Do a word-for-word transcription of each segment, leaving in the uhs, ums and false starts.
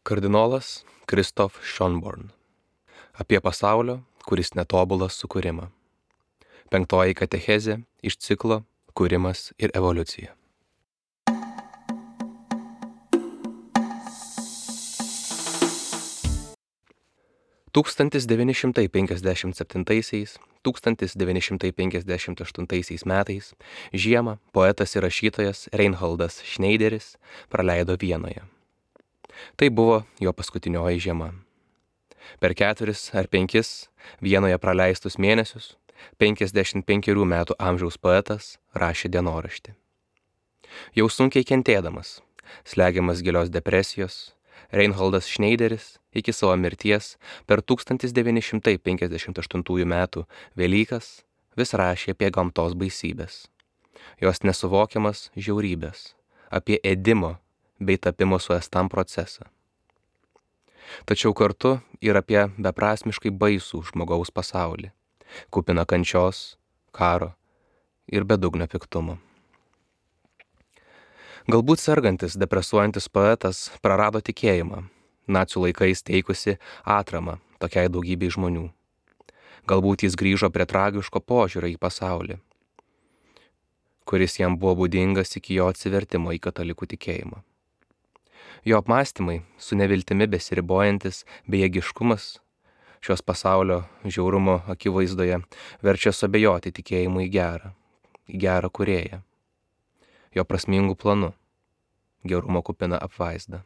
Kardinolas Christoph Schönborn. Apie pasaulio, kuris netobulas sukūrimą. Penktoji katechezė iš ciklo Kūrimas ir evoliucija. tūkstantis devyni šimtai penkiasdešimt septintaisiais - tūkstantis devyni šimtai penkiasdešimt aštuntaisiais metais žiemą poetas ir rašytojas Reinholdas Schneideris praleido Vienoje. Tai buvo jo paskutinioji žiema. Per keturis ar penkis Vienoje praleistus mėnesius penkiasdešimt penkerių metų amžiaus poetas rašė dienoraštį. Jau sunkiai kentėdamas, slegiamas gilios depresijos, Reinholdas Schneideris iki savo mirties per tūkstantis devyni šimtai penkiasdešimt aštuntųjų metų Velykas vis rašė apie gamtos baisybės, jos nesuvokiamas žiaurybės, apie ėdimo bei tapimo suėstam procesą. Tačiau kartu ir apie beprasmiškai baisų žmogaus pasaulį, kupiną kančios, karo ir bedugnio piktumo. Galbūt sergantis, depresuojantis poetas prarado tikėjimą, nacių laikais teikusi atramą tokiai daugybei žmonių. Galbūt jis grįžo prie tragiško požiūrio į pasaulį, kuris jam buvo būdingas iki jo atsivertimo į katalikų tikėjimą. Jo apmąstymai, su neviltimi besiribojantis bejėgiškumas šios pasaulio žiaurumo akivaizdoje verčia suabejoti tikėjimu į gerą, į gerą kūrėją, jo prasmingų planų, gerumo kupiną apvaizdą.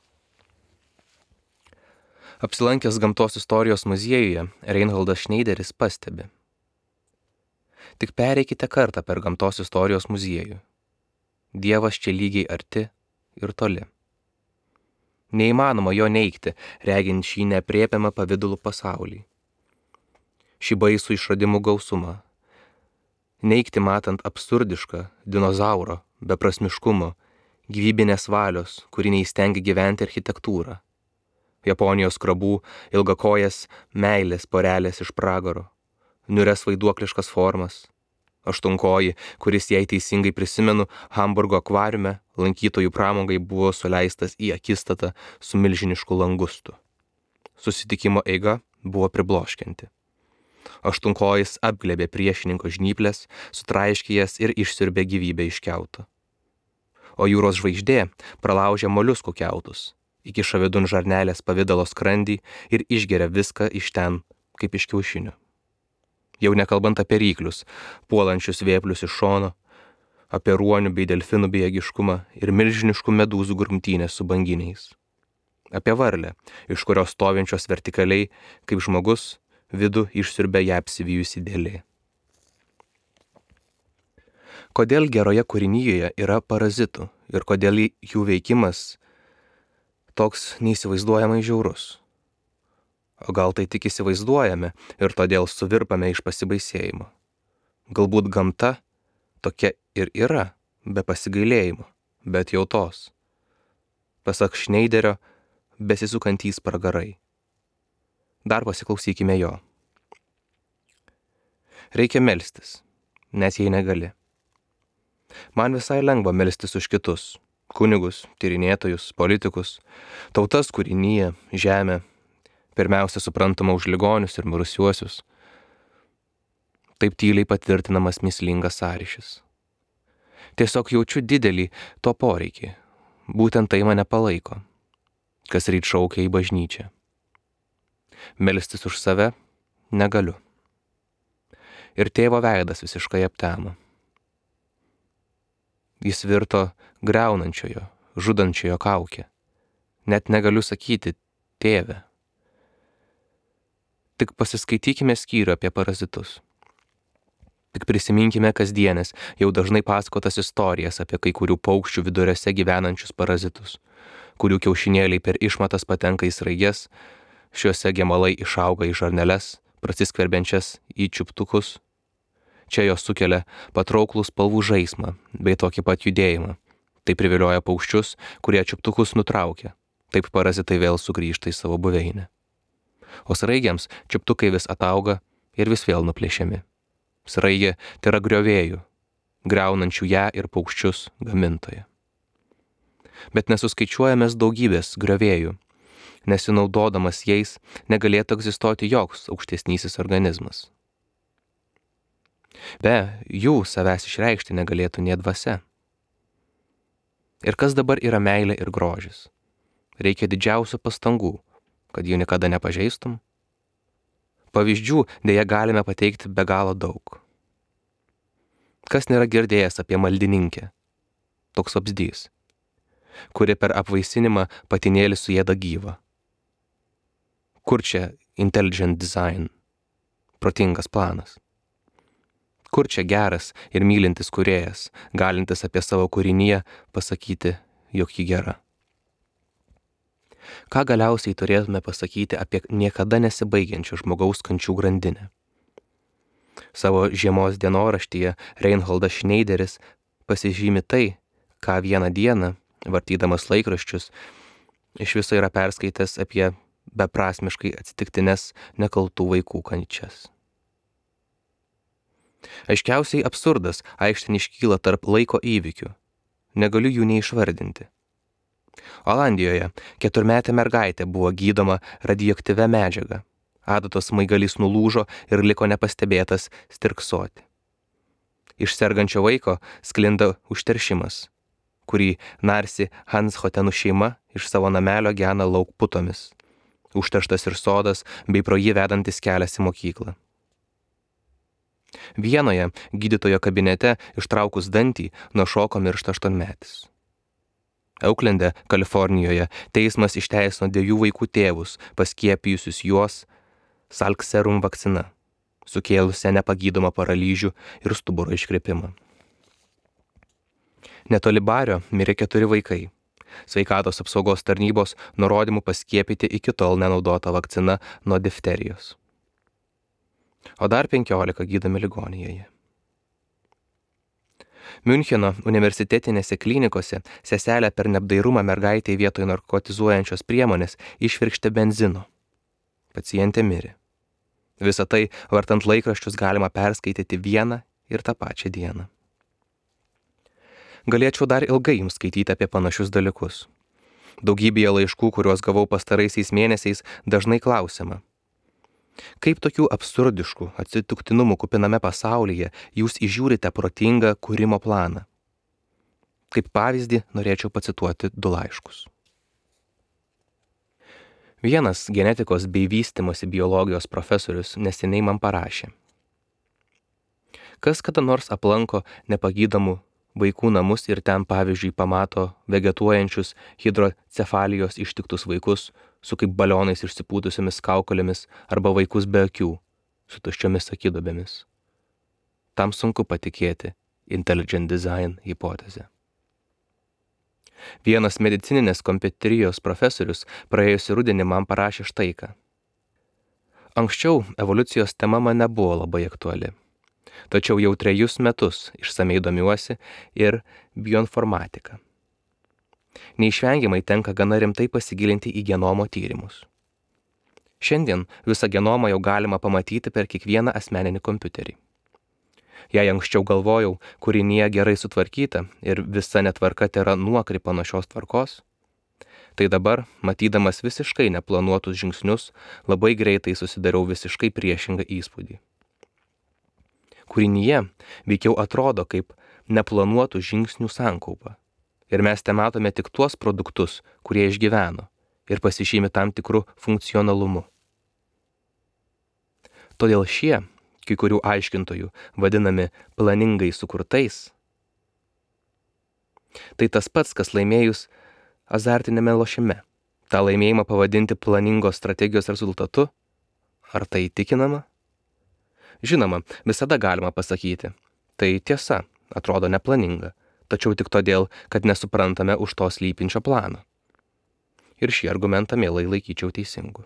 Apsilankęs Gamtos istorijos muziejuje, Reinholdas Schneideris pastebi: tik pereikite kartą per Gamtos istorijos muziejų. Dievas čia lygiai arti ir toli. Neįmanoma jo neigti, regint šį neaprėpiamą pavidalų pasaulį. Šį baisų išradimų gausumą. Neigti matant absurdišką dinozauro, beprasmiškumo, gyvybinės valios, kuri neįstengia gyventi architektūrą. Japonijos krabų ilgakojas meilės porelės iš pragaro, niūrias vaiduokliškas formas, aštunkoji, kuris, jei teisingai prisimenu, Hamburgo akvariume lankytojų pramogai buvo suleistas į akistatą su milžinišku langustu. Susitikimo eiga buvo pribloškianti. Aštunkojis apglėbė priešininko žnyplės, sutraiškė jas ir išsiurbė gyvybę iš kiauto. O jūros žvaigždė pralaužė moliuskų kiautus, įkiša vidun žarnelės pavidalo skrandį ir išgeria viską iš ten, kaip iš kiaušinių. Jau nekalbant apie ryklius, puolančius vėplius iš šono, apie ruonių bei delfinų bejėgiškumą ir milžiniškų medūzų grumtynės su banginiais. Apie varlę, iš kurios stovinčios vertikaliai, kaip žmogus, vidų išsiurbė ją apsivijusi dėlė. Kodėl geroje kūrinyjoje yra parazitų ir kodėl jų veikimas toks neįsivaizduojamai žiaurus? O gal tai tik įsivaizduojame ir todėl suvirpame iš pasibaisėjimo? Galbūt gamta tokia ir yra, be pasigailėjimo, be atjautos. Pasak Schneiderio, besisukantys pragarai. Dar pasiklausykime jo. Reikia melstis, net jei negali. Man visai lengva melstis už kitus, kunigus, tyrinėtojus, politikus, tautas, kūriniją, žemę, pirmiausia suprantama už ligonius ir mirusiuosius. Taip tyliai patvirtinamas mįslingas sąryšis. Tiesiog jaučiu didelį to poreikį. Būtent tai mane palaiko, kas ryt šaukia į bažnyčią. Melstis už save negaliu. Ir tėvo veidas visiškai aptemo. Jis virto griaunančiojo, žudančiojo kaukė. Net negaliu sakyti tėve. Tik pasiskaitykime skyrių apie parazitus. Tik prisiminkime kasdienės, jau dažnai pasakotas istorijas apie kai kurių paukščių viduriuose gyvenančius parazitus, kurių kiaušinėliai per išmatas patenka į sraiges, šiuose gemalai išauga į žarneles, prasiskverbiančias į čiuptukus. Čia jos sukelia patrauklų spalvų žaismą bei tokį pat judėjimą. Tai privilioja paukščius, kurie čiuptukus nutraukia. Taip parazitai vėl sugrįžta į savo buveinę. O sraigiams čiuptukai vis atauga ir vis vėl nuplėšiami. Sraigė tai yra griovėjų, griaunančių ją ir paukščius gamintoje. Bet nesuskaičiuojamės daugybės griovėjų, nesinaudodamas jais negalėtų egzistuoti joks aukštesnysis organizmas. Be jų savęs išreikšti negalėtų nė dvasia. Ir kas dabar yra meilė ir grožis? Reikia didžiausių pastangų, kad jų niekada nepažeistum. Pavyzdžių dėja galime pateikti be galo daug. Kas nėra girdėjęs apie maldininkę? Toks vabzdys, kuri per apvaisinimą patinėlį suėda gyvą. Kur čia intelligent design? Protingas planas. Kur čia geras ir mylintis kūrėjas, galintis apie savo kūrinyje pasakyti, jog ji gera? Ką galiausiai turėtume pasakyti apie niekada nesibaigiančią žmogaus kančių grandinę? Savo žiemos dienoraštyje Reinholdas Schneideris pasižymi tai, ką vieną dieną, vartydamas laikraščius, iš viso yra perskaitęs apie beprasmiškai atsitiktines nekaltų vaikų kančias. Aiškiausiai absurdas aikštėn iškyla tarp laiko įvykių. Negaliu jų neišvardinti. Olandijoje keturmetė mergaitė buvo gydoma radioaktyvia medžiaga. Adatos smaigalys nulūžo ir liko nepastebėtas stirksoti. Iš sergančio vaiko sklinda užteršimas, kurį narsi Hanshotenų šeima iš savo namelio gena lauk putomis. Užterštas ir sodas, bei pro jį vedantis kelias į mokyklą. Vienoje gydytojo kabinete ištraukus dantį nuo šoko miršta aštuonmetis. Auklende, Kalifornijoje, teismas išteisino dviejų vaikų tėvus, paskiepijusius juos Salk-Serum vakcina, sukėlusią nepagydomą paralyžių ir stuburo iškrypimą. Netoli Bario mirė keturi vaikai. Sveikatos apsaugos tarnybos nurodymų paskiepyti iki tol nenaudota vakcina nuo difterijos. O dar penkiolika gydomi ligoninėje. Miuncheno universitetinėse klinikose seselė per neapdairumą mergaitei vietoj narkotizuojančios priemonės išvirkštė benzino. Pacientė mirė. Visą tai, vartant laikraščius, galima perskaityti vieną ir tą pačią dieną. Galėčiau dar ilgai jums skaityti apie panašius dalykus. Daugybėje laiškų, kuriuos gavau pastaraisiais mėnesiais, dažnai klausiama. Kaip tokių absurdiškų atsitiktinumų kupiname pasaulyje jūs įžiūrite protingą kūrimo planą? Kaip pavyzdį norėčiau pacituoti du laiškus. Vienas genetikos bei vystymosi biologijos profesorius neseniai man parašė. Kas kada nors aplanko nepagydomų vaikų namus ir ten, pavyzdžiui, pamato vegetuojančius hidrocefalijos ištiktus vaikus su kaip balionais išsipūtusiomis kaukolėmis arba vaikus be akių, su tuščiomis akidobėmis. Tam sunku patikėti intelligent design hipotezę. Vienas medicininės kompiuterijos profesorius praėjusį rudenį man parašė štai ką. Anksčiau evoliucijos tema man nebuvo labai aktuali. Tačiau jau trejus metus išsamei domiuosi ir bioinformatika. Neišvengiamai tenka gana rimtai pasigilinti į genomo tyrimus. Šiandien visą genomą jau galima pamatyti per kiekvieną asmeninį kompiuterį. Jei anksčiau galvojau, kūrinyje gerai sutvarkyta ir visa netvarka tėra nuokrypa nuo šios tvarkos, tai dabar, matydamas visiškai neplanuotus žingsnius, labai greitai susidariau visiškai priešingą įspūdį. Kūrinyje veikiau atrodo kaip neplanuotų žingsnių sankaupa. Ir mes te matome tik tuos produktus, kurie išgyveno ir pasižymi tam tikrų funkcionalumu. Todėl šie, kai kurių aiškintojų, vadinami planingai sukurtais, tai tas pats, kas laimėjus azartinėme lošime. tą laimėjimą pavadinti planingos strategijos rezultatu? Ar tai įtikinama? Žinoma, visada galima pasakyti. Tai tiesa, atrodo neplaninga, tačiau tik todėl, kad nesuprantame už to slypinčio plano. Ir šį argumentą mielai laikyčiau teisingu.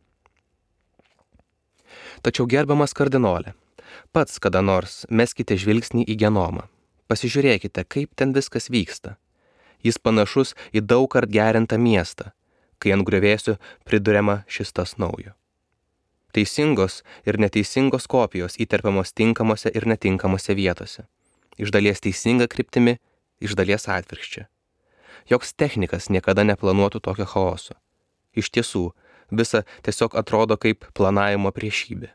Tačiau gerbiamas kardinolė, pats kada nors meskite žvilgsnį į genomą. Pasižiūrėkite, kaip ten viskas vyksta. Jis panašus į daug kart gerintą miestą, kai ant griuvėsių priduriama šis tas naujo. Teisingos ir neteisingos kopijos įterpiamos tinkamose ir netinkamose vietose. Iš dalies teisinga kryptimi, iš dalies atvirkščia. Joks technikas niekada neplanuotų tokio chaoso. Iš tiesų, visa tiesiog atrodo kaip planavimo priešybė.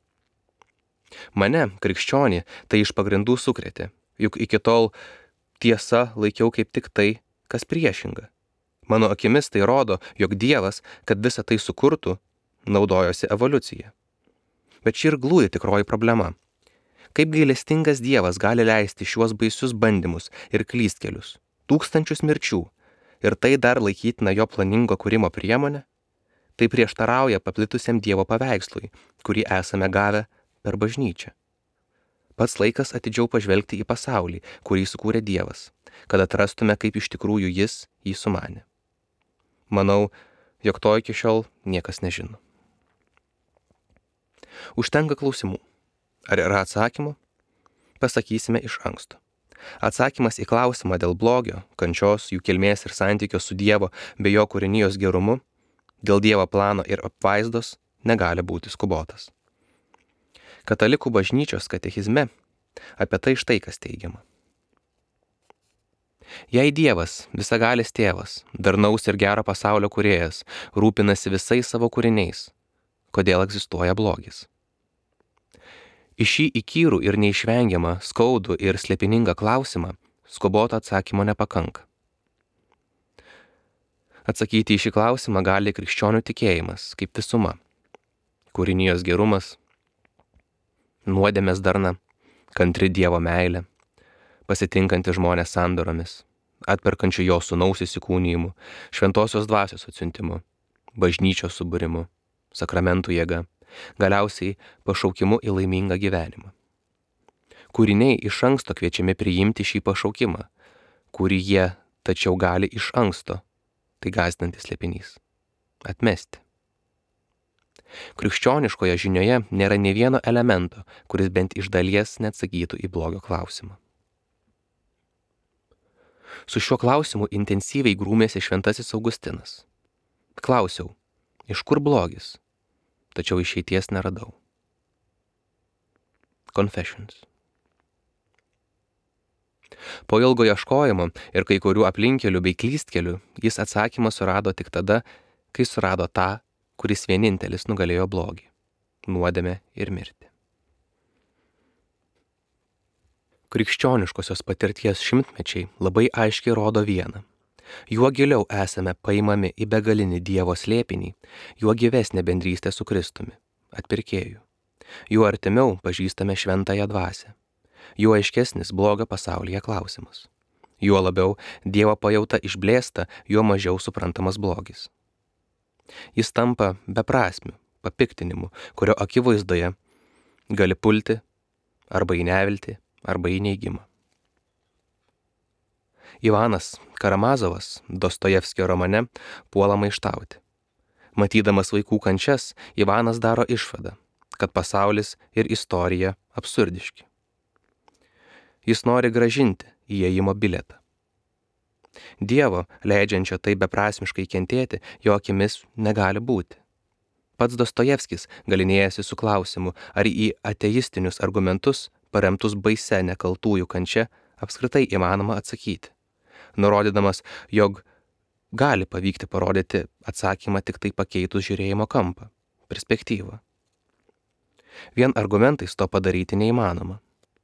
Mane, krikščionį, tai iš pagrindų sukrėtė, juk iki tol tiesa laikiau kaip tik tai, kas priešinga. Mano akimis tai rodo, jog Dievas, kad visą tai sukurtų, naudojosi evoliucija. Bet čia ir glūdi tikroji problema. Kaip gailestingas Dievas gali leisti šiuos baisius bandymus ir klystkelius, tūkstančius mirčių, ir tai dar laikytina jo planingo kūrimo priemonė? Tai prieštarauja paplitusiam Dievo paveikslui, kurį esame gavę per bažnyčią. Pats laikas atidžiau pažvelgti į pasaulį, kurį sukūrė Dievas, kad atrastume, kaip iš tikrųjų jis jį sumanė. Manau, jog to iki šiol niekas nežino. Užtenka klausimų. Ar yra atsakymų? Pasakysime iš anksto. Atsakymas į klausimą dėl blogio, kančios, jų kilmės ir santykio su Dievo bei jo kūrinijos gerumu, dėl Dievo plano ir apvaizdos negali būti skubotas. Katalikų bažnyčios katechizme apie tai štai kas teigiama. Jei Dievas, visagalis tėvas, darnaus ir gero pasaulio kūrėjas, rūpinasi visais savo kūriniais, kodėl egzistuoja blogis? Į šį įkyrų ir neišvengiamą, skaudų ir slėpiningą klausimą skuboto atsakymo nepakanka. Atsakyti į šį klausimą gali krikščionių tikėjimas kaip visuma, kūrinijos gerumas, nuodėmės darna, kantri Dievo meilė, pasitinkanti žmonės sandoromis, atperkančių jo sūnaus įsikūnijimu, šventosios dvasios atsiuntimu, bažnyčios subūrimu, sakramentų jėga, galiausiai pašaukimu į laimingą gyvenimą. Kūriniai iš anksto kviečiami priimti šį pašaukimą, kurį jie tačiau gali iš anksto, tai gąsdinantis slėpinys, atmesti. Krikščioniškoje žinioje nėra nė vieno elemento, kuris bent iš dalies neatsakytų į blogio klausimą. Su šiuo klausimu intensyviai grūmėsi šventasis Augustinas. Klausiau, iš kur blogis? Tačiau išeities neradau. Confessions. Po ilgo ieškojimo ir kai kurių aplinkelių bei klystkelių, jis atsakymą surado tik tada, kai surado tą, kuris vienintelis nugalėjo blogį, nuodėmę ir mirtį. Krikščioniškosios patirties šimtmečiai labai aiškiai rodo vieną. Juo giliau esame paimami į begalinį Dievo slėpinį, juo gyvesnė bendrystė su Kristumi, atpirkėju. Juo artimiau pažįstame šventąją dvasią. Juo aiškesnis blogio pasaulyje klausimas. Juo labiau Dievo pajauta išblėsta, juo mažiau suprantamas blogis. Jis tampa beprasmiu, papiktinimu, kurio akivaizdoje gali pulti arba į neviltį, arba į neigimą. Ivanas Karamazovas Dostojevskio romane puola maištauti. Matydamas vaikų kančias, Ivanas daro išvadą, kad pasaulis ir istorija absurdiški. Jis nori grąžinti įėjimo bilietą. Dievo, leidžiančio tai beprasmiškai kentėti, jo akimis negali būti. Pats Dostojevskis galinėjasi su klausimu, ar į ateistinius argumentus, paremtus baise nekaltųjų kančia, apskritai įmanoma atsakyti, nurodydamas, jog gali pavykti parodyti atsakymą tik tai pakeitus žiūrėjimo kampą, perspektyvą. Vien argumentais to padaryti neįmanoma.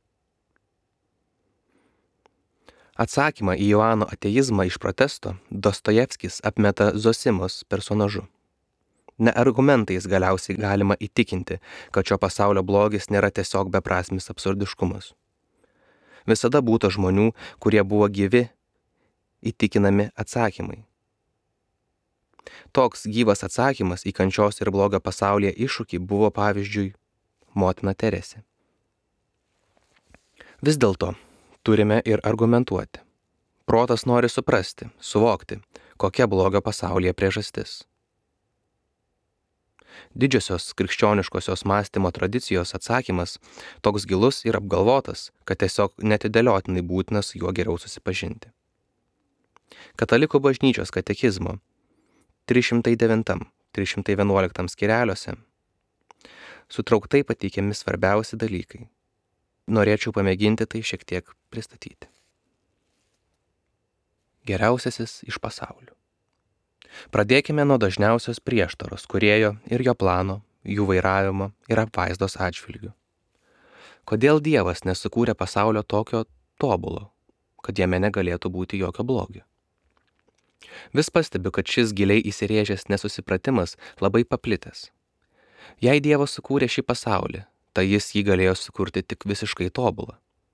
Atsakymą į Ivano ateizmą iš protesto Dostojevskis apmeta Zosimos personažu. Ne argumentais galiausiai galima įtikinti, kad šio pasaulio blogis nėra tiesiog beprasmis absurdiškumas. Visada būta žmonių, kurie buvo gyvi, įtikinami atsakymai. Toks gyvas atsakymas į kančios ir blogio pasaulyje iššūkį buvo pavyzdžiui motina Teresė. Vis dėlto turime ir argumentuoti. Protas nori suprasti, suvokti, kokia blogio pasaulyje priežastis. Didžiosios krikščioniškosios mąstymo tradicijos atsakymas toks gilus ir apgalvotas, kad tiesiog netidėliotinai būtina su juo geriau susipažinti. Katalikų bažnyčios katekizmo trys šimtai devintam - trys šimtai vienuoliktam skyreliuose sutrauktai pateikiami svarbiausi dalykai. Norėčiau pamėginti tai šiek tiek pristatyti. Geriausiasis iš pasaulių. Pradėkime nuo dažniausios prieštaros kūrėjo ir jo plano, jų vairavimo ir apvaizdos atžvilgių. Kodėl Dievas nesukūrė pasaulio tokio tobulo, kad jame negalėtų būti jokio blogio? Vis pastebiu, kad šis giliai įsirėžęs nesusipratimas labai paplitęs. Jei Dievas sukūrė šį pasaulį, tai jis jį galėjo sukurti tik visiškai tobulą.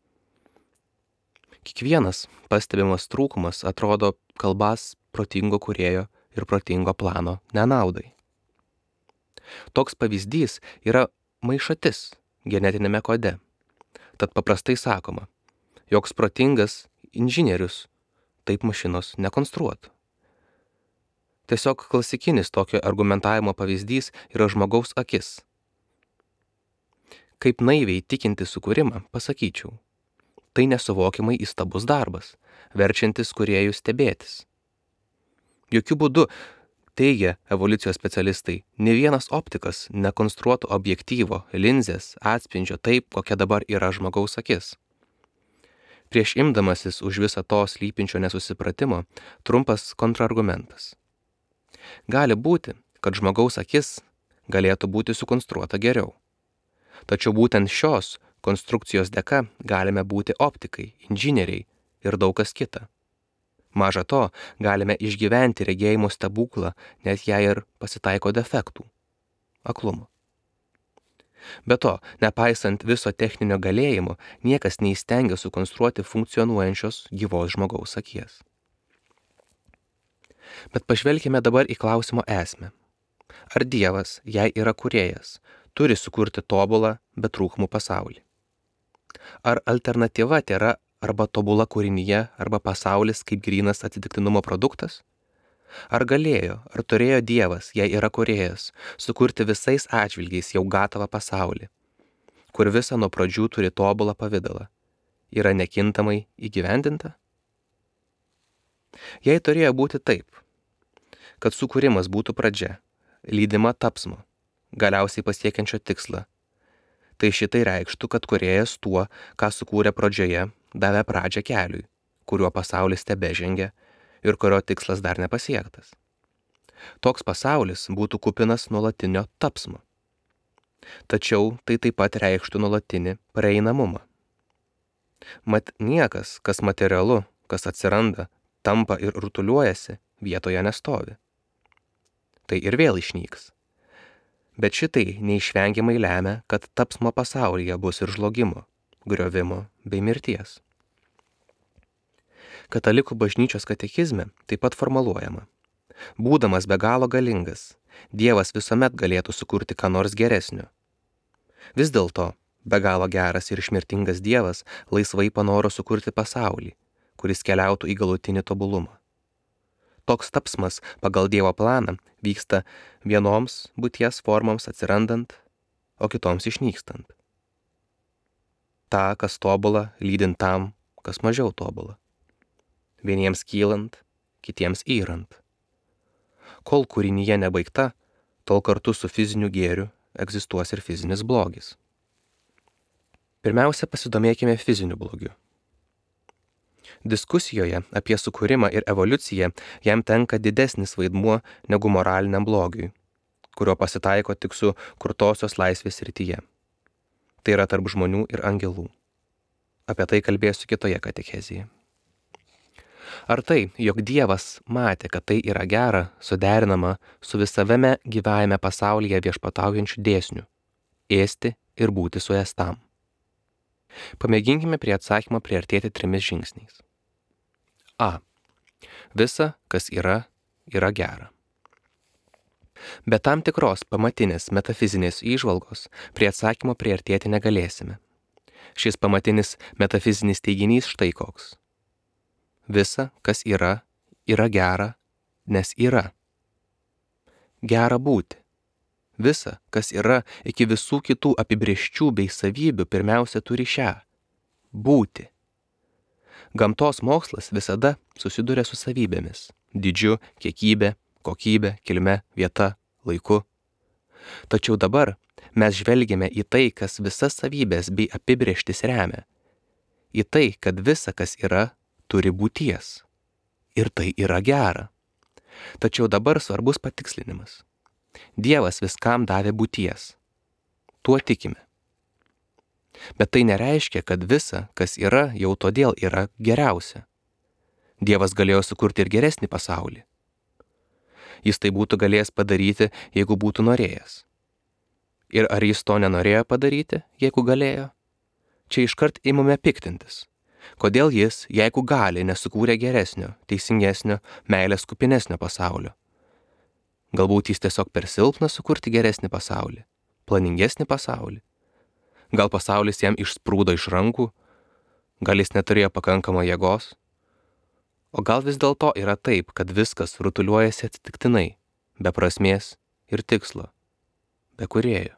Kiekvienas pastebimas trūkumas atrodo kalbas protingo kūrėjo ir protingo plano nenaudai. Toks pavyzdys yra maišatis genetinėme kode. Tad paprastai sakoma, joks protingas inžinierius taip mašinos nekonstruotų. Tiesiog klasikinis tokio argumentavimo pavyzdys yra žmogaus akis. Kaip naiviai tikinti sukūrimą, pasakyčiau, tai nesuvokiamai įstabus darbas, verčiantis kūrėjų stebėtis. Jokių būdų, teigia evoliucijos specialistai, ne vienas optikas nekonstruotų objektyvo, linzės, atspindžio taip, kokia dabar yra žmogaus akis. Prieš imdamasis už visą to slypinčio nesusipratimo, trumpas kontrargumentas. Gali būti, kad žmogaus akis galėtų būti sukonstruota geriau. Tačiau būtent šios konstrukcijos dėka galime būti optikai, inžinieriai ir daug kas kita. Maža to, galime išgyventi regėjimo stebuklą, net jei ir pasitaiko defektų, aklumo. Be to, nepaisant viso techninio galėjimo, niekas neįstengia sukonstruoti funkcionuojančios gyvos žmogaus akies. Bet pažvelkime dabar į klausimo esmę. Ar Dievas, jei yra kūrėjas, turi sukurti tobulą, bet trūkumų pasaulį? Ar alternatyva tėra arba tobula kūrinyje, arba pasaulis kaip grynas atsitiktinumo produktas? Ar galėjo, ar turėjo Dievas, jei yra kūrėjas, sukurti visais atžvilgiais jau gatavą pasaulį, kur visa nuo pradžių turi tobulą pavidalą, yra nekintamai įgyvendinta? Jei turėjo būti taip, kad sukūrimas būtų pradžia, lydima tapsmo, galiausiai pasiekiančio tikslą, tai šitai reikštų, kad kūrėjas tuo, ką sukūrė pradžioje, davė pradžią keliui, kuriuo pasaulis tebežengia ir kurio tikslas dar nepasiektas. Toks pasaulis būtų kupinas nuolatinio tapsmo. Tačiau tai taip pat reikštų nuolatinį prieinamumą. Mat niekas, kas materialu, kas atsiranda, tampa ir rutuliuojasi, vietoje nestovi. Tai ir vėl išnyks. Bet šitai neišvengiamai lemia, kad tapsmo pasaulyje bus ir žlugimo, griovimo bei mirties. Katalikų bažnyčios katekizme taip pat formuluojama. Būdamas be galo galingas, Dievas visuomet galėtų sukurti ką nors geresnio. Vis dėlto, be galo geras ir išmirtingas Dievas laisvai panoro sukurti pasaulį, kuris keliautų į galutinį tobulumą. Toks tapsmas pagal Dievo planą vyksta vienoms būties formoms atsirandant, o kitoms išnykstant. Ta, kas tobula, lydint tam, kas mažiau tobula. Vieniems kylant, kitiems yrant. Kol kūrinyje nebaigta, tol kartu su fiziniu gėriu egzistuos ir fizinis blogis. Pirmiausia, pasidomėkime fiziniu blogiu. Diskusijoje apie sukūrimą ir evoliuciją jam tenka didesnis vaidmuo negu moraliniam blogiui, kurio pasitaiko tik su kurtosios laisvės srityje. Tai yra tarp žmonių ir angelų. Apie tai kalbėsiu kitoje katechezėje. Ar tai, jog Dievas matė, kad tai yra gera, suderinama su visavame gyvajame pasaulyje viešpataujančių dėsnių – ėsti ir būti suėstam? Pamėginkime prie atsakymo priartėti trimis žingsniais. A. Visa, kas yra, yra gera. Be tam tikros pamatinės metafizinės įžvalgos prie atsakymo priartėti negalėsime. Šis pamatinis metafizinis teiginys štai koks. Visa, kas yra, yra gera, nes yra. Gera būti. Visa, kas yra, iki visų kitų apibrėžčių bei savybių pirmiausia turi šią – būti. Gamtos mokslas visada susiduria su savybėmis – dydžiu, kiekybė, kokybė, kilme, vieta, laiku. Tačiau dabar mes žvelgiame į tai, kas visas savybės bei apibrėžtis remia. Į tai, kad visa, kas yra, turi būties. Ir tai yra gera. Tačiau dabar svarbus patikslinimas. Dievas viskam davė būties. Tuo tikime. Bet tai nereiškia, kad visa, kas yra, jau todėl yra geriausia. Dievas galėjo sukurti ir geresnį pasaulį. Jis tai būtų galėjęs padaryti, jeigu būtų norėjęs. Ir ar jis to nenorėjo padaryti, jeigu galėjo? Čia iškart imame piktintis. Kodėl jis, jeigu gali, nesukūrė geresnio, teisingesnio, meilės kupinesnio pasaulio? Galbūt jis tiesiog per silpnas sukurti geresnį pasaulį, planingesnį pasaulį. Gal pasaulis jam išsprūdo iš rankų, gal jis neturėjo pakankamą jėgos. O gal vis dėlto yra taip, kad viskas rutuliuojasi atsitiktinai, be prasmės ir tikslo, be kūrėjo.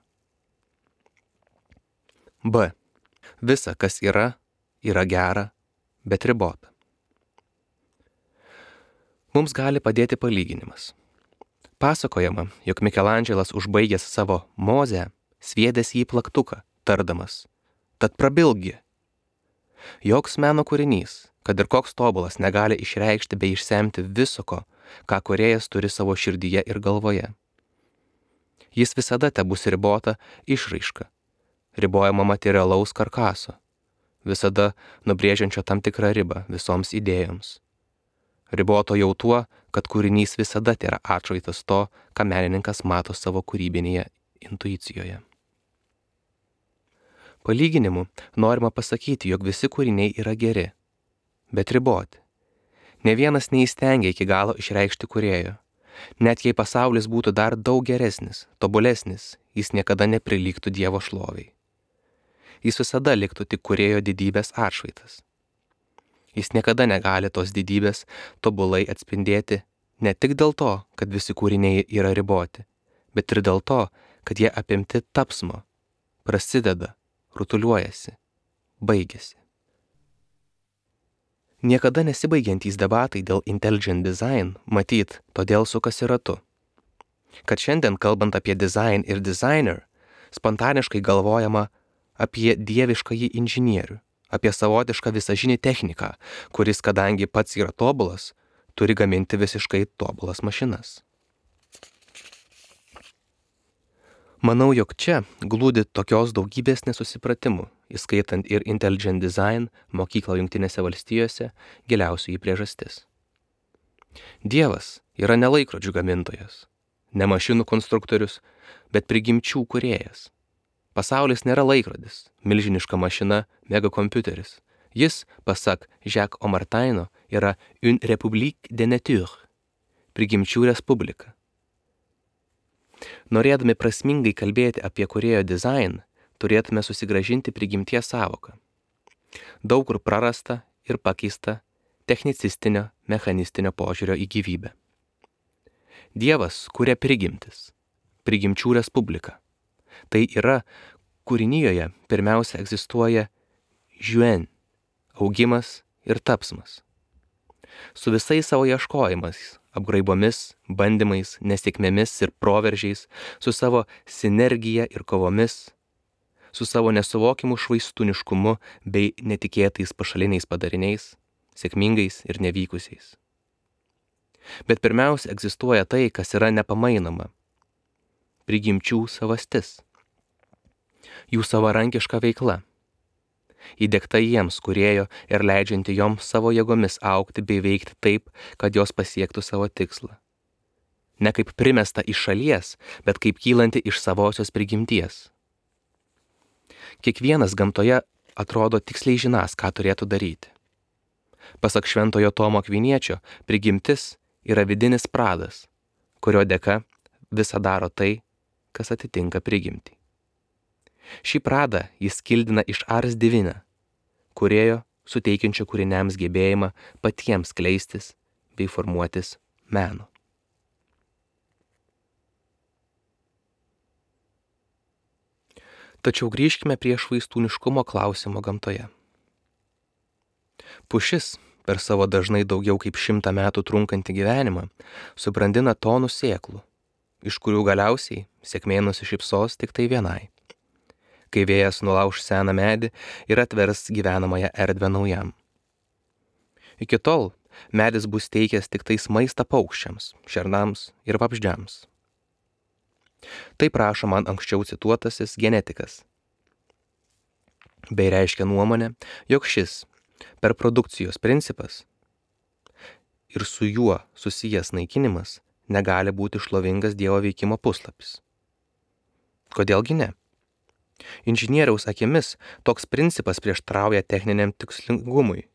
B. Visa, kas yra, yra gera, bet ribota. Mums gali padėti palyginimas. Pasakojama, jog Mikelandželas užbaigęs savo Mozę, sviedęs jį plaktuką, tardamas, tad prabilgi. Joks meno kūrinys, kad ir koks tobulas, negali išreikšti bei išsemti viso ko, ką kūrėjas turi savo širdyje ir galvoje. Jis visada tebus ribota išraiška, ribojama materialaus karkaso, visada nubrėžiančio tam tikrą ribą visoms idėjoms. Riboto jau tuo, kad kūrinys visada yra atšvaitas to, ką menininkas mato savo kūrybinėje intuicijoje. Palyginimu norima pasakyti, jog visi kūriniai yra geri, bet riboti. Ne vienas neįstengia iki galo išreikšti kūrėjo. Net jei pasaulis būtų dar daug geresnis, tobulesnis, jis niekada neprilygtų Dievo šloviai. Jis visada liktų tik kūrėjo didybės atšvaitas. Jis niekada negali tos didybės tobulai atspindėti ne tik dėl to, kad visi kūriniai yra riboti, bet ir dėl to, kad jie apimti tapsmo, prasideda, rutuliuojasi, baigėsi. Niekada nesibaigiantys debatai dėl intelligent design, matyt, todėl sukasi ratu. Kad šiandien, kalbant apie design ir designer, spontaniškai galvojama apie dieviškąjį inžinierių, apie savotišką visažinį techniką, kuris, kadangi pats yra tobulas, turi gaminti visiškai tobulas mašinas. Manau, jog čia glūdi tokios daugybės nesusipratimų, įskaitant ir intelligent design mokyklą Jungtinėse valstijose, giliausių į priežastis. Dievas yra ne laikrodžių gamintojas, ne mašinų konstruktorius, bet prigimčių kūrėjas. Pasaulis nėra laikrodis, milžiniška mašina, megakompiuteris. Jis, pasak Jacques Omartaino, yra une république de nature, prigimčių respublika. Norėdami prasmingai kalbėti apie kūrėjo dizain, turėtume susigrąžinti prigimties sąvoką. Daug kur prarasta ir pakeista technicistinio, mechanistinio požiūrio į gyvybę. Dievas kuria prigimtis, prigimčių respublika. Tai yra, kūrinijoje pirmiausia egzistuoja žuen, augimas ir tapsmas. Su visais savo ieškojimais, apgraibomis, bandymais, nesėkmėmis ir proveržiais, su savo sinergija ir kovomis, su savo nesuvokimu švaistūniškumu bei netikėtais pašaliniais padariniais, sėkmingais ir nevykusiais. Bet pirmiausia egzistuoja tai, kas yra nepamainoma – prigimčių savastis, jų savarankiška veikla, įdegta jiems kūrėjo ir leidžianti joms savo jėgomis augti bei veikti taip, kad jos pasiektų savo tikslą. Ne kaip primesta iš šalies, bet kaip kylanti iš savosios prigimties. Kiekvienas gamtoje atrodo tiksliai žinas, ką turėtų daryti. Pasak Šventojo Tomo Akviniečio, prigimtis yra vidinis pradas, kurio dėka visa daro tai, kas atitinka prigimtį. Šį pradą jis kildina iš ars divina, kūrėjo suteikiančio kūriniams gebėjimą patiems kleistis bei formuotis meno. Tačiau grįžkime prie švaistūniškumo klausimo gamtoje. Pušis per savo dažnai daugiau kaip šimtą metų trunkantį gyvenimą subrandina tonų sėklų, iš kurių galiausiai sėkmė nusišypsos tik tai vienai, kai vėjas nulauš seną medį ir atvers gyvenamąją erdvę naujam. Iki tol medis bus teikęs tik tais maistą paukščiams, šernams ir vabzdžiams. Taip rašo man anksčiau cituotasis genetikas. Bei reiškia nuomonę, jog šis per produkcijos principas ir su juo susijęs naikinimas negali būti šlovingas Dievo veikimo puslapis. Kodėlgi ne? Inžinieriaus akimis toks principas prieštarauja techniniam tikslingumui.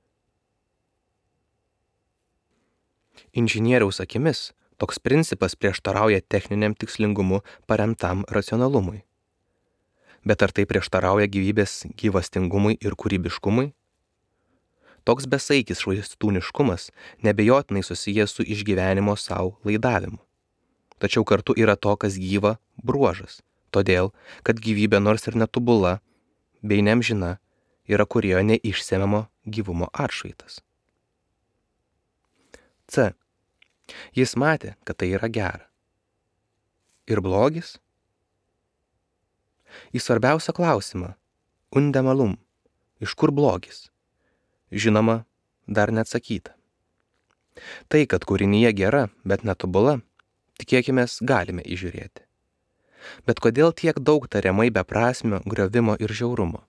Inžinieriaus akimis toks principas prieštarauja techniniam tikslingumu paremtam racionalumui. Bet ar tai prieštarauja gyvybės gyvastingumui ir kūrybiškumui? Toks besaikis švaistūniškumas nebejotinai susijęs su išgyvenimo savo laidavimu. Tačiau kartu yra to, kas gyva, bruožas, todėl, kad gyvybė nors ir netobula, bei neamžina, yra kurioje neišsemiamo gyvumo atšvaitas. C. Jis matė, kad tai yra gera. Ir blogis? Į svarbiausią klausimą, unde malum, iš kur blogis? Žinoma, dar neatsakyta. Tai, kad kūrinyje gera, bet netobula, tikėkimės galime įžiūrėti. Bet kodėl tiek daug tariamai beprasmio griovimo ir žiaurumo?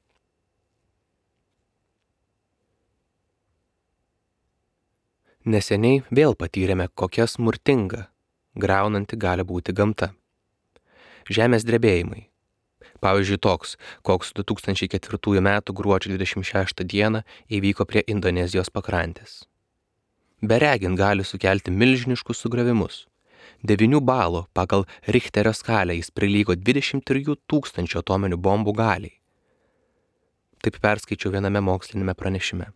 Neseniai vėl patyrėme, kokia smurtinga, griaunanti gali būti gamta. Žemės drebėjimai. Pavyzdžiui, toks, koks du tūkstančiai ketvirtųjų metų gruodžio dvidešimt šeštą dieną įvyko prie Indonezijos pakrantės. Beregint gali sukelti milžiniškus sugriovimus. Devynių balų pagal Richterio skalę jis prilygo dvidešimt trijų tūkstančių atominių bombų galiai. Taip perskaičiau viename mokslinėme pranešime.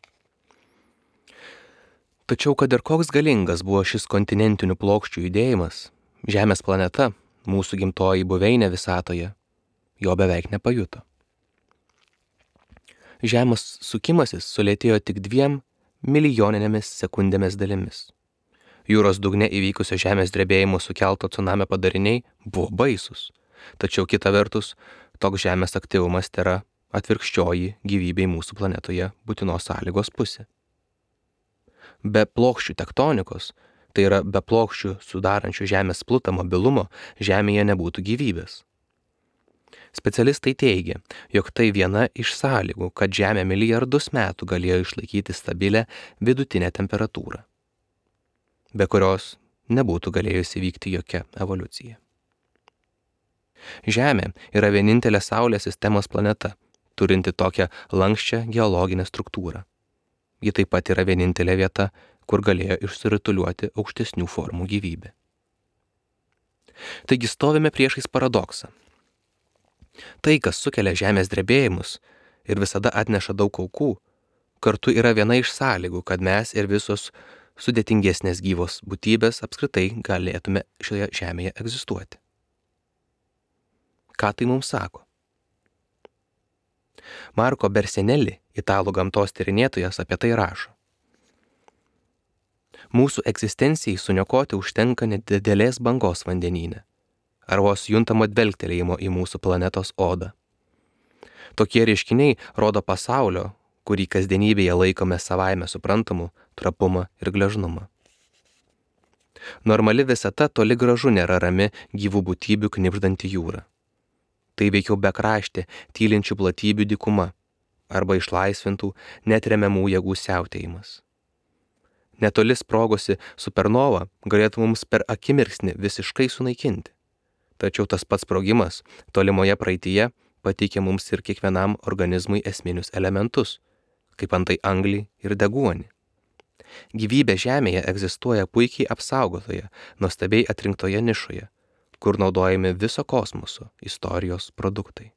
Tačiau, kad ir koks galingas buvo šis kontinentinių plokščių judėjimas, Žemės planeta, mūsų gimtoji buveinė visatoje, jo beveik nepajuto. Žemės sukimasis sulėtėjo tik dviem milijoninėmis sekundėmis dalimis. Jūros dugne įvykusio žemės drebėjimo sukelto tsunamio padariniai buvo baisus, tačiau kita vertus, toks žemės aktyvumas tėra atvirkščioji gyvybei mūsų planetoje būtinos sąlygos pusė. Be plokščių tektonikos, tai yra be plokščių sudarančių žemės plutą mobilumo, žemėje nebūtų gyvybės. Specialistai teigia, jog tai viena iš sąlygų, kad Žemė milijardus metų galėjo išlaikyti stabilę vidutinę temperatūrą, be kurios nebūtų galėjusi vykti jokia evoliucija. Žemė yra vienintelė Saulės sistemos planeta, turinti tokią lanksčią geologinę struktūrą. Ji taip pat yra vienintelė vieta, kur galėjo išsirituliuoti aukštesnių formų gyvybė. Taigi stovime priešais paradoksą. Tai, kas sukelia žemės drebėjimus ir visada atneša daug aukų, kartu yra viena iš sąlygų, kad mes ir visos sudėtingesnės gyvos būtybės apskritai galėtume šioje žemėje egzistuoti. Ką tai mums sako? Marko Bersenelli, italų gamtos tyrinėtojas, apie tai rašo. Mūsų egzistencijai suniokoti užtenka nedidelės bangos vandenyne, ar vos juntamo dvelgtelėjimo į mūsų planetos odą. Tokie reiškiniai rodo pasaulio, kurį kasdienybėje laikome savaime suprantamu, trapumą ir gležnumą. Normali visata toli gražu nėra rami gyvų būtybių knibždanti jūra. Tai veikiau bekraštė tylinčių platybių dykuma arba išlaisvintų netremiamų jėgų siautėjimas. Netoli sprogusi supernova galėtų mums per akimirksnį visiškai sunaikinti. Tačiau tas pats sprogimas tolimoje praeityje pateikia mums ir kiekvienam organizmui esminius elementus, kaip antai anglį ir deguonį. Gyvybė Žemėje egzistuoja puikiai apsaugotoje, nuostabiai atrinktoje nišoje, kur naudojami viso kosmoso istorijos produktai.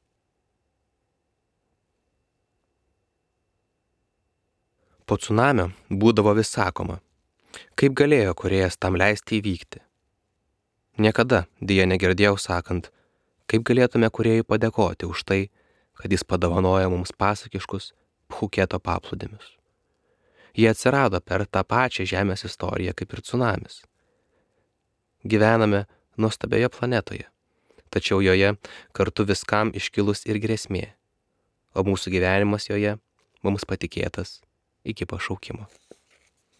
Po tsunamio būdavo vis sakoma, kaip galėjo kūrėjas tam leisti įvykti. Niekada dėja negirdėjau sakant, kaip galėtume kūrėjui padėkoti už tai, kad jis padovanojo mums pasakiškus Phuketo paplūdimius. Jie atsirado per tą pačią Žemės istoriją kaip ir tsunamis. Gyvename nuostabioje planetoje, tačiau joje kartu viskam iškilus ir grėsmė, o mūsų gyvenimas joje mums patikėtas iki pašaukimo.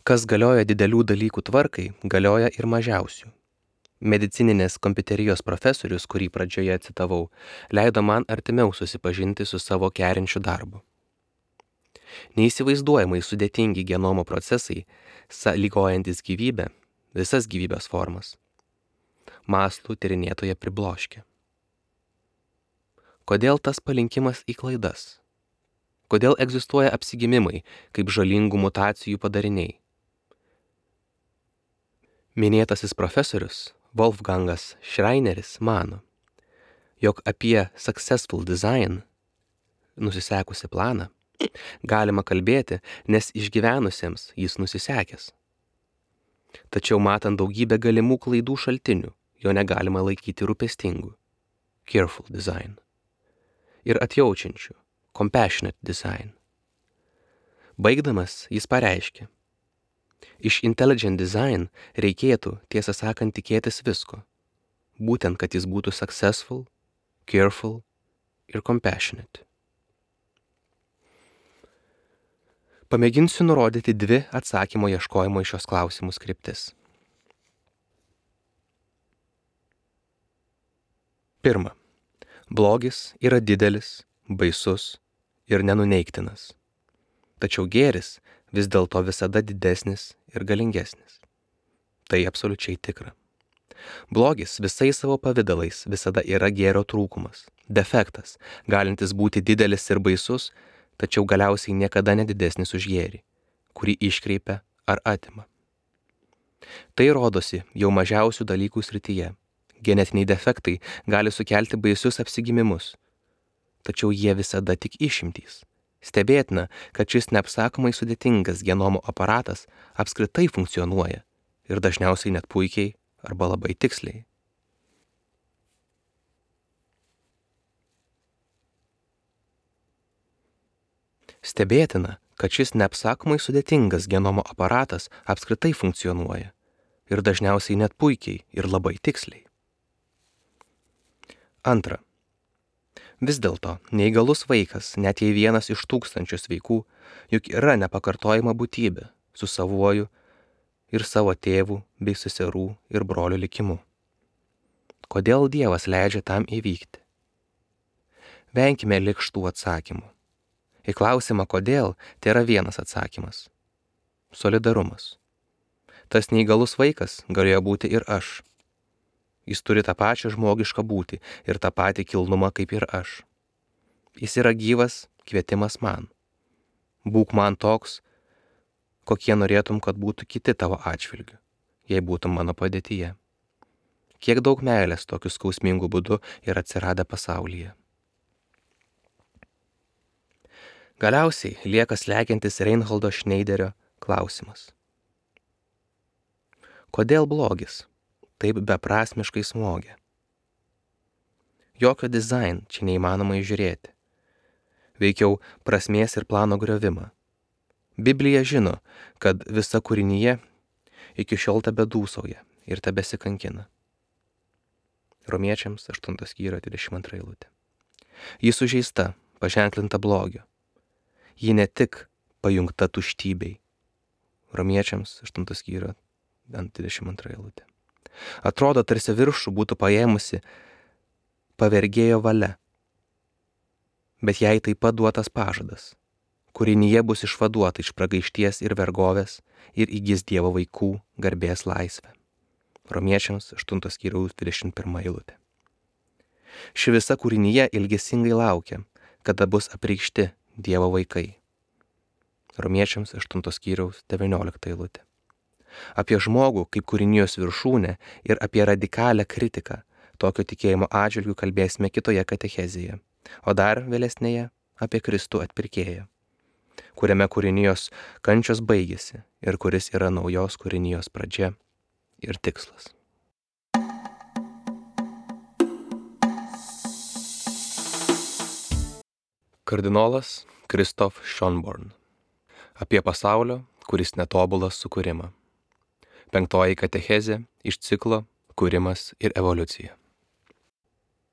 Kas galioja didelių dalykų tvarkai, galioja ir mažiausių. Medicininės kompiuterijos profesorius, kurį pradžioje citavau, leido man artimiau susipažinti su savo kerinčiu darbu. Neįsivaizduojamai sudėtingi genomo procesai, sąlygojantis gyvybę, visas gyvybės formas. Mąslų tyrinėtoje pribloškė. Kodėl tas palinkimas į klaidas? Kodėl egzistuoja apsigimimai kaip žalingų mutacijų padariniai? Minėtasis profesorius Wolfgangas Schreineris mano, jog apie successful design, nusisekusi planą, galima kalbėti, nes išgyvenusiems jis nusisekęs. Tačiau matant daugybę galimų klaidų šaltinių, jo negalima laikyti rūpestingu, careful design, ir atjaučiančiu, compassionate design. Baigdamas jis pareiškė, iš intelligent design reikėtų, tiesą sakant, tikėtis visko, būtent, kad jis būtų successful, careful ir compassionate. Pamėginsiu nurodyti dvi atsakymo ieškojimo į šios klausimus kryptis. Pirma, blogis yra didelis, baisus ir nenuneigtinas. Tačiau gėris vis dėlto visada didesnis ir galingesnis. Tai absoliučiai tikra. Blogis visais savo pavidalais visada yra gėrio trūkumas, defektas, galintis būti didelis ir baisus, tačiau galiausiai niekada nedidesnis už gėrį, kurį iškreipia ar atima. Tai rodosi jau mažiausių dalykų srityje. Genetiniai defektai gali sukelti baisius apsigimimus, tačiau jie visada tik išimtys. Stebėtina, kad šis neapsakomai sudėtingas genomo aparatas apskritai funkcionuoja ir dažniausiai net puikiai arba labai tiksliai. Stebėtina, kad šis neapsakomai sudėtingas genomo aparatas apskritai funkcionuoja ir dažniausiai net puikiai ir labai tiksliai. Antra. Vis dėlto, neįgalus vaikas, net jei vienas iš tūkstančių sveikų, juk yra nepakartojama būtybė su savuoju ir savo tėvų bei seserų ir brolių likimu. Kodėl Dievas leidžia tam įvykti? Venkime lėkštų atsakymų. Į klausimą kodėl, tai yra vienas atsakymas – solidarumas. Tas neįgalus vaikas galėjo būti ir aš. Jis turi tą pačią žmogišką būtį ir tą patį kilnumą kaip ir aš. Jis yra gyvas kvietimas man. Būk man toks, kokie norėtum, kad būtų kiti tavo atžvilgiu, jei būtum mano padėtyje. Kiek daug meilės tokiu skausmingu būdu yra atsiradę pasaulyje. Galiausiai lieka slegiantis Reinholdo Schneiderio klausimas. Kodėl blogis taip beprasmiškai smogia? Jokio dizain čia neįmanoma įžiūrėti. Veikiau prasmės ir plano griovimą. Biblija žino, kad visa kūrinyje iki šiol tebedūsauja ir tebesikankina. Romiečiams aštuntas skyrius dvidešimt antra eilutė. Ji sužeista, paženklinta blogio. Ji ne tik pajungta tuštybei. Romiečiams aštuntas skyrius dvidešimt antra eilutė. Atrodo, tarsi viršų būtų paėmusi pavergėjo valia. Bet jai taip pat duotas pažadas. Kūrinyje bus išvaduota iš pragaišties ir vergovės ir įgis Dievo vaikų garbės laisvę. Romiečiams aštuntas skyriaus dvidešimt pirma eilutė. Ši visa kūrinyje ilgesingai laukia, kada bus apreikšti Dievo vaikai. Romiečiams aštuntas skyriaus devyniolikta eilutė. Apie žmogų kaip kūrinijos viršūnę ir apie radikalią kritiką tokio tikėjimo atžvilgių kalbėsime kitoje katechezėje, o dar vėlesnėje apie Kristų atpirkėją, kuriame kūrinijos kančios baigėsi ir kuris yra naujos kūrinijos pradžia ir tikslas. Kardinolas Christoph Schönborn. Apie pasaulio, kuris netobulas sukūrimą. Penktoji katechezė iš ciklo Kūrimas ir evoliucija.